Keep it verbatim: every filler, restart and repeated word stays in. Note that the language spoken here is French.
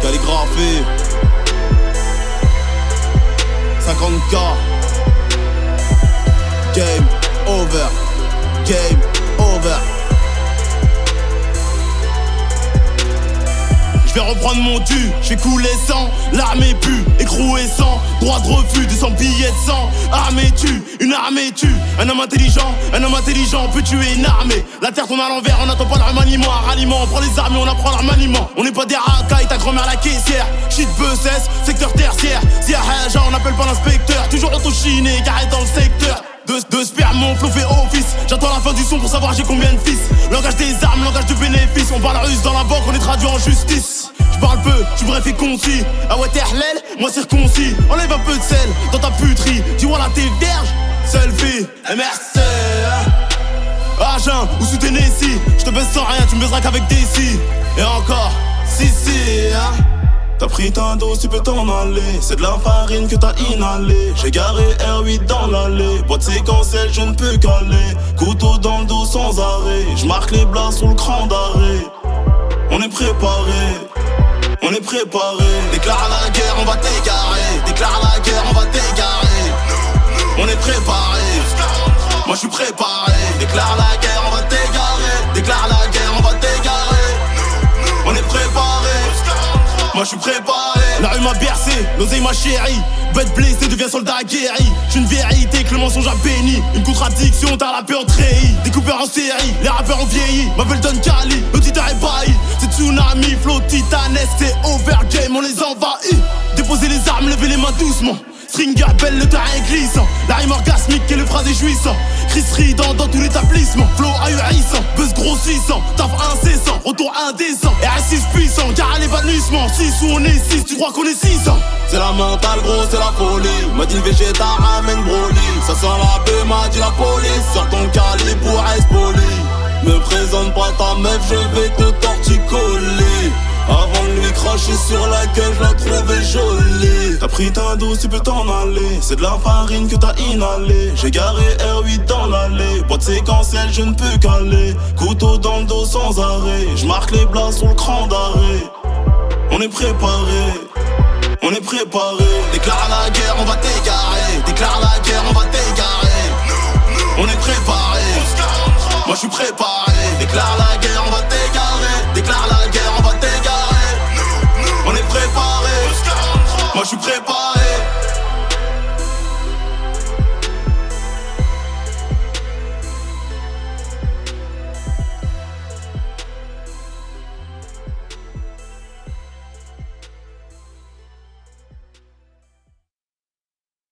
calligraphie cinquante K. Game over, game over. Je vais reprendre mon dû, je vais couler sang, l'armée pue, écrou et sang, droit de refus, deux cents billets de sang, armée tue, une armée tue, un homme intelligent, un homme intelligent peut tuer une armée. La terre tourne à l'envers, on n'attend pas le remaniement, un ralliement, on prend les armes et on apprend leur maniement. On n'est pas des racailles, ta grand-mère la caissière, shit Bessès, secteur tertiaire, si Haja on n'appelle pas l'inspecteur, toujours auto-chiné, carré dans le secteur. De, de sperme, mon flow fait office. J'attends la fin du son pour savoir j'ai combien de fils. Langage des armes, langage de bénéfices. On parle russe dans la banque, on est traduit en justice. J'parle peu, j'suis bref et concis. Ah ouais t'es hlel, moi circoncis. Enlève un peu de sel dans ta puterie. Dis voilà t'es vierge, selfie, M R C. Agen ou sous Tennessee. J'te baisse sans rien, tu me baiseras qu'avec des si. Et encore, si si hein. T'as pris ta dose, tu peux t'en aller. C'est de la farine que t'as inhalé. J'ai garé R huit dans l'allée. Boîte séquentielle, je ne peux qu'aller. Couteau dans le dos sans arrêt. J'marque les blas sur le cran d'arrêt. On est préparé, on est préparé. Déclare la guerre, on va t'égarer. Déclare la guerre, on va t'égarer. On est préparé, moi je suis préparé. Déclare la guerre, on va t'égarer. Déclare la guerre, on va t'égarer. On est préparé, moi je suis préparé. La rue m'a bercé, l'oseille m'a chéri. Bête blessé devient soldat aguerri. J'suis une vérité que le mensonge a béni. Une contradiction, t'as la peur treillis. Des coupeurs en série, les rappeurs ont vieilli. M'appelle Don Cali, l'auditeur est bailli. C'est tsunami, flow titanesque, c'est overgame, on les envahit. Déposer les armes, lever les mains doucement. Stringer belle, le terrain est glissant. La rime orgasmique et le phrase est jouissant. Chris ridant dans tout l'établissement. Flow ahurissant, buzz grossissant. Taf incessant, retour indécent. R S six puissant, car à l'évanouissement. six ou on est six, tu crois qu'on est six ans. C'est la mentale gros, c'est la folie. M'a dit le végéta ramène Broly. Ça sent la peu, m'a dit la police. Sors ton calibre pour être poli. Me présente pas ta meuf, je vais te torticoler. Avant de lui cracher sur la gueule, je la trouvais jolie. T'as pris ta dose, tu peux t'en aller. C'est de la farine que t'as inhalé. J'ai garé R huit dans l'allée. Boîte séquentielle, je ne peux qu'aller. Couteau dans le dos sans arrêt. J'marque les blas sur le cran d'arrêt. On est préparé, on est préparé. Déclare la guerre, on va t'égarer. Déclare la guerre, on va t'égarer. On est préparé, moi je suis préparé. Déclare la guerre, on va t'égarer. Déclare la guerre.